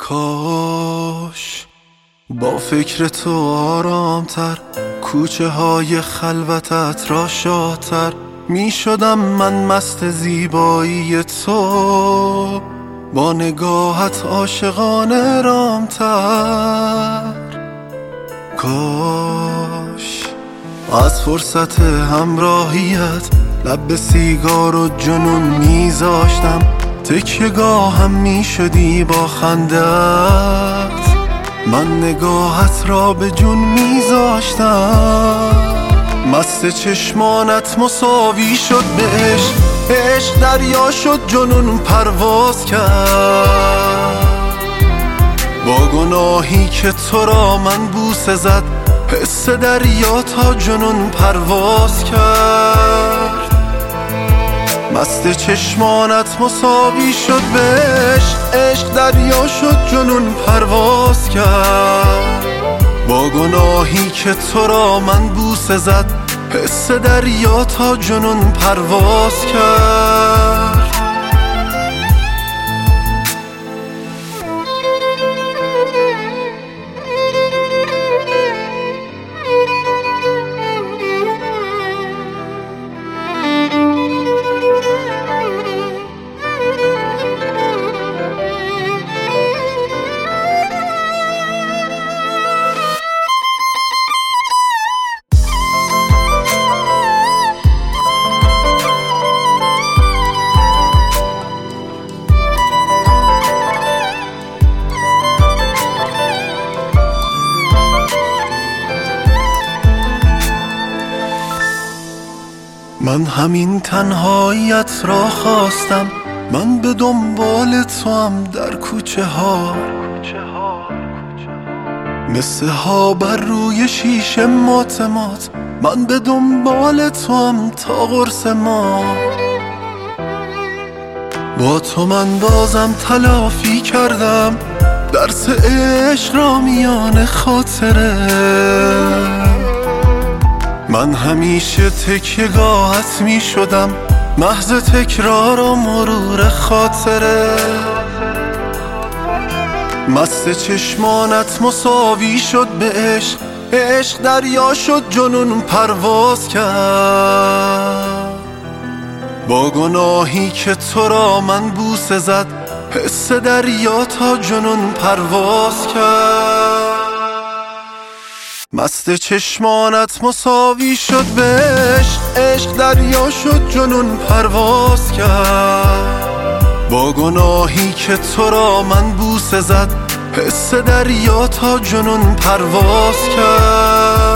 کاش با فکر تو آرامتر کوچه های خلوتت را شادتر می شدم من مست زیبایی تو، با نگاهت عاشقانه رامتر. کاش از فرصت همراهیت لب به سیگار و جنون میذاشتم، تکیه‌گاهم میشدی با خندت، من نگاهت را به جون میذاشتم. مست چشمانت مساوی شد به عشق، عشق دریا شد جنون پرواز کرد. با گناهی که تو را من بوسه زد، حس دریا تا جنون پرواز کرد. مست چشمانت مساوی شد به عشق، عشق دریا شد جنون پرواز کرد. با گناهی که تو را من بوسه زد، حس دریا تا جنون پرواز کرد. من همین تنهاییت را خواستم، من به دنبال توام در کوچه ها، مثل ها بر روی شیشه ماتمات، من به دنبال توام تا قرص ما. با تو من بازم تلافی کردم درس عشق را میان خاطره، من همیشه تکیه‌گاهت می شدم، محض تکرار و مرور خاطره. مست چشمانت مساوی شد به عشق، عشق دریا شد جنون پرواز کرد. با گناهی که تو را من بوسه زد، حس دریا تا جنون پرواز کرد. مست چشمانت مساوی شد به عشق، عشق دریا شد جنون پرواز کرد. با گناهی که تو را من بوسه زد، حس دریا تا جنون پرواز کرد.